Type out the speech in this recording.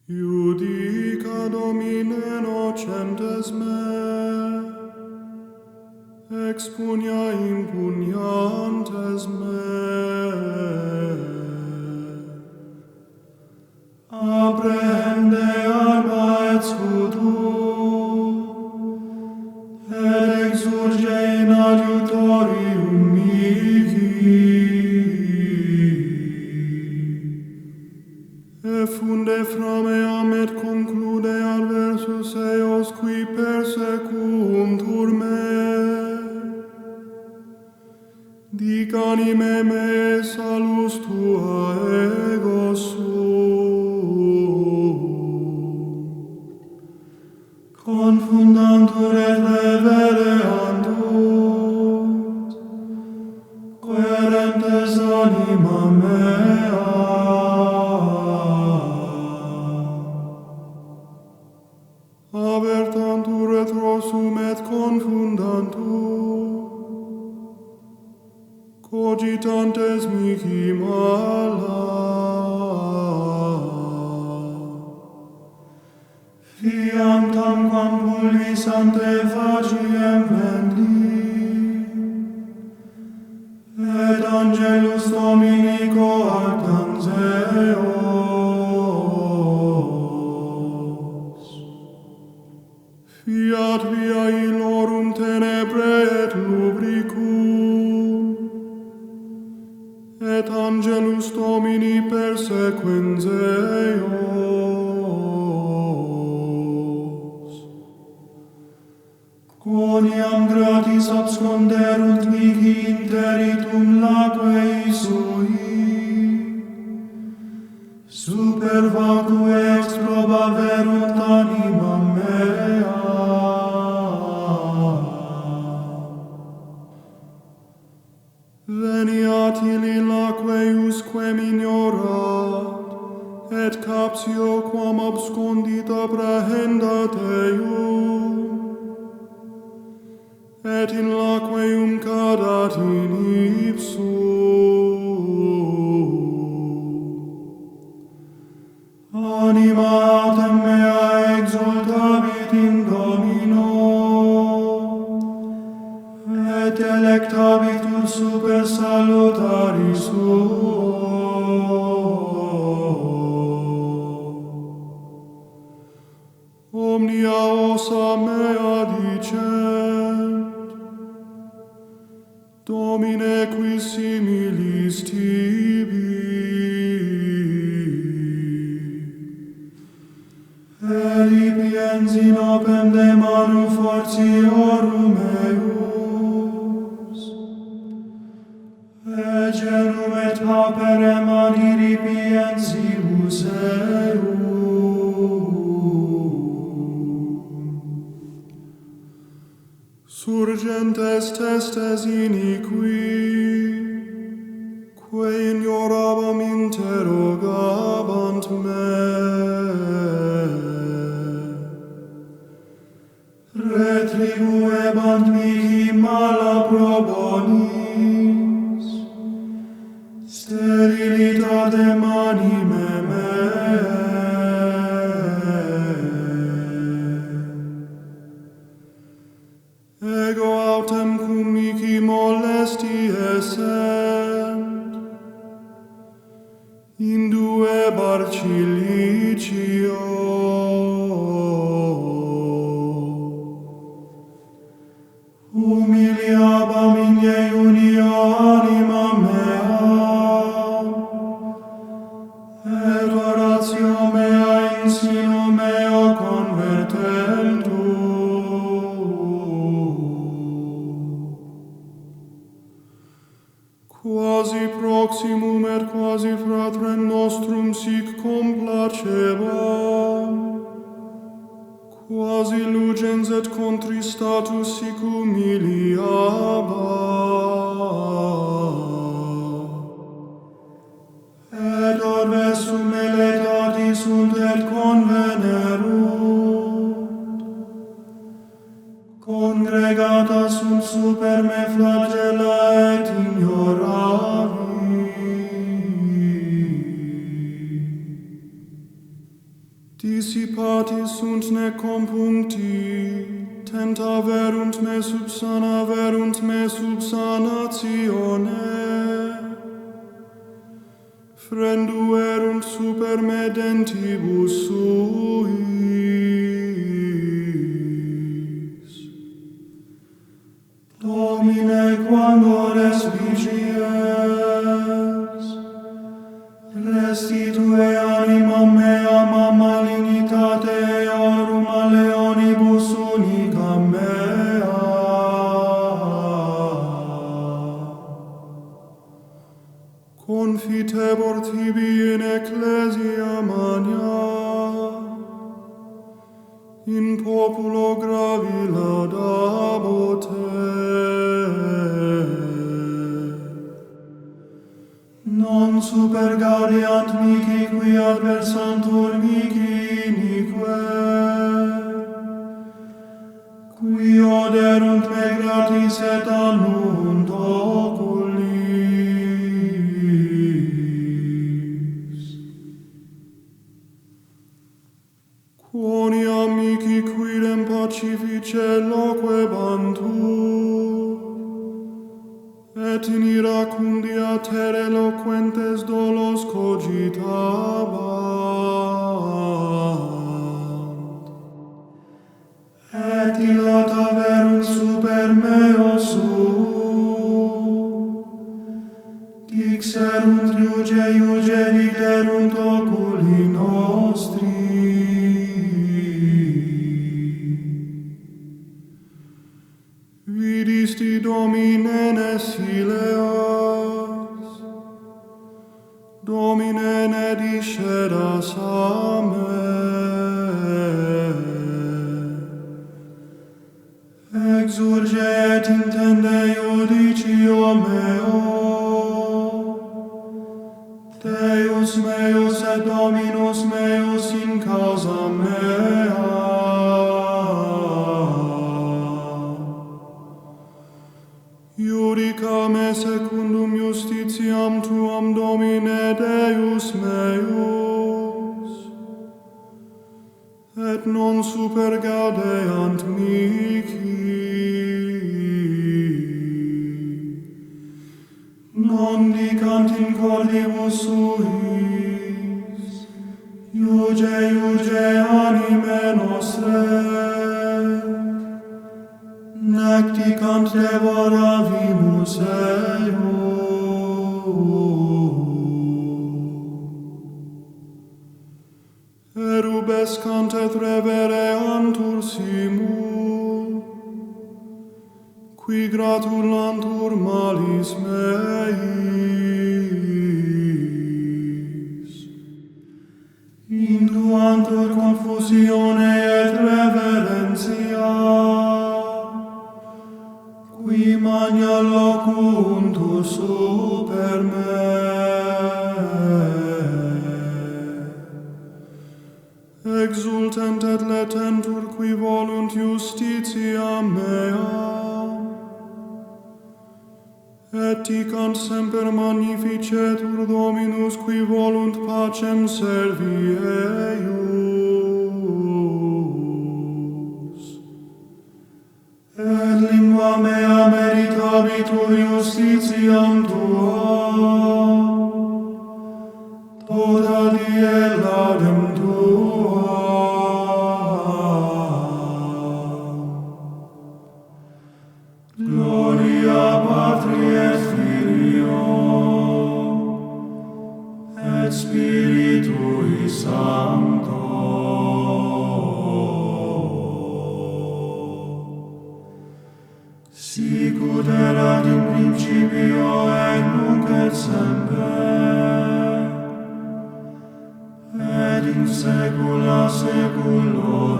Iudica Domine nocentes me, expunia impuniantes me. Apprehende alma et scutum, et exurge in adiutorium mihi. Effunde frameam et conclude adversus eos qui persecuuntur me. Dic anime me salus tua ego sum. Confundantur et revereantur, querentes anima mea. Avertantur retrosum et confundantur, cogitantes mihi mala. Fiam tamquam pulvis ante faciem vendi, et angelus Domini coactant eos. Fiat via illorum tenebrae et lubricum, et angelus Domini persequens eos. Quoniam gratis absconderunt mihi interitum laquei sui, super vacue exprobaverunt animam mea. Veniat illi laqueusque ignorat, et captio quam abscondita prahendat eium, et in laqueum cadat in ipsum. Anima autem mea exultavit in Domino, et electabitur super salutaris suo. Omnia ossa mea dicent, Domine qui similis tibi. Elipiens in opem de manu fortiorum eius, egerum et pauperem ad iripiensibus eium. Surgentes testes iniqui, quae ignorabam interrogabant me. Retribuebant mihi mala probonis, sterilitatem anime meae. Ego autem cum mihi molesti essent, induebar cilicio. Humiliabam in iunia anima mea, et oratio mea in sino meo convertentur. Quasi proximum et quasi fratrem nostrum sic complacebam, quasi lugens et contristatus sic humiliabam. Et orbes sum electati sunt et convenerunt, congregata sunt super me flagella et ignoravi. Dissipatis sunt ne compuncti, tentaverunt me sub sanatione, frenduerunt super me dentibus suis. Domine, quando res vigies, restitue animam meam a malignitate eorum a leonibus unicam mea. Confitebor tibi in ecclesia magna, in populo gravi laudabo te. Non super gaudiant mihi qui adversantur mihi inique, qui oderunt me gratis et annunt oculis. Quoniam mihi quidem pacifice loquebantur, et in iracundia ter eloquentes dolos cogitabant. Et illata verunt super meo su, dixerunt iuge viderunt oculi nostri. Vidisti Domine ne sileas, Domine ne discedas a me. Exurge et intende iudicio meo, Deus meus et Dominus meus in causa mea. Iudica me secundum justitiam tuam, Domine Deus meus, et non super gaudeant mihi. Non dicant in cordibus suis, iuge anime nostre, nec dicant devoravimus eo. Erubescant et revereantur simul, qui gratulantur malis meis. Induantur confusione et reverentia, qui magna locuntur super me. Exultent et letentur qui volunt justitia mea, et dicant semper magnificetur Dominus qui volunt pacem servi eius. Et lingua mea meritabitur justitiam tua, tota die laudem tua. Gloria Patri et Filio et Spiritui Sancto, sicut erat in principio et nunc et semper, et in saecula saeculorum.